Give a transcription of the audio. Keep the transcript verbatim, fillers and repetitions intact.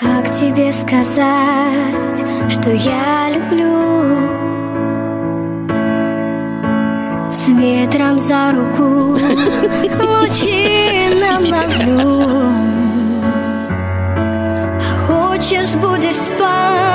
Как тебе сказать, что я люблю? С ветром за руку лучи нам ловлю. А хочешь, будешь спать